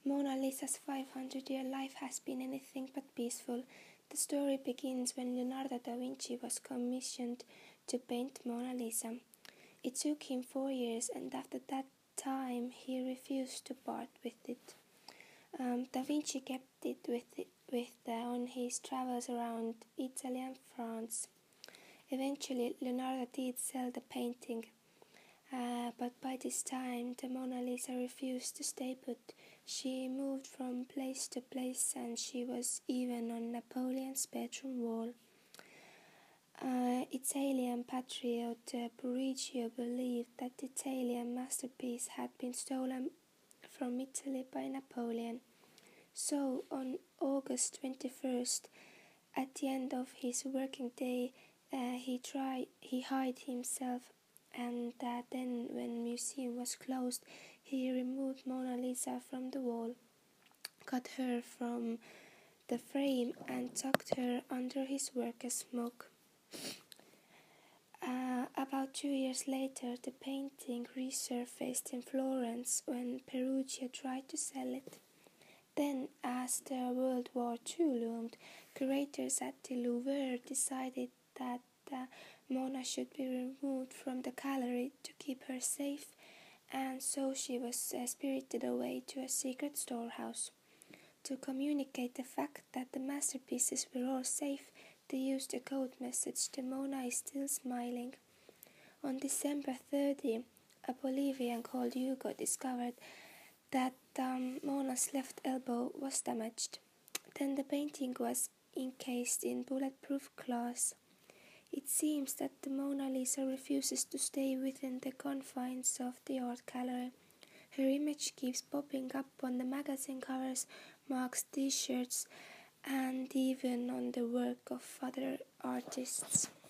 Mona Lisa's 500-year life has been anything but peaceful. The story begins when Leonardo da Vinci was commissioned to paint Mona Lisa. It took him 4 years, and after that time he refused to part with it. Da Vinci kept it on his travels around Italy and France. Eventually, Leonardo did sell the painting, but by this time the Mona Lisa refused to stay put. She moved from place to place, and she was even on Napoleon's bedroom wall. Italian patriot Burricchio believed that the Italian masterpiece had been stolen from Italy by Napoleon. So, on August 21st, at the end of his working day, he hid himself, and then when museum was closed, he removed Mona Lisa from the wall, cut her from the frame, and tucked her under his worker's smoke. About 2 years later, the painting resurfaced in Florence when Perugia tried to sell it. Then, as the World War II loomed, curators at the Louvre decided that Mona should be removed from the gallery to keep her safe, and so she was spirited away to a secret storehouse. To communicate the fact that the masterpieces were all safe, they used a code message: "The Mona is still smiling." On December 30, a Bolivian called Hugo discovered that Mona's left elbow was damaged. Then the painting was encased in bulletproof glass. It seems that the Mona Lisa refuses to stay within the confines of the art gallery. Her image keeps popping up on the magazine covers, mugs, t-shirts, and even on the work of other artists.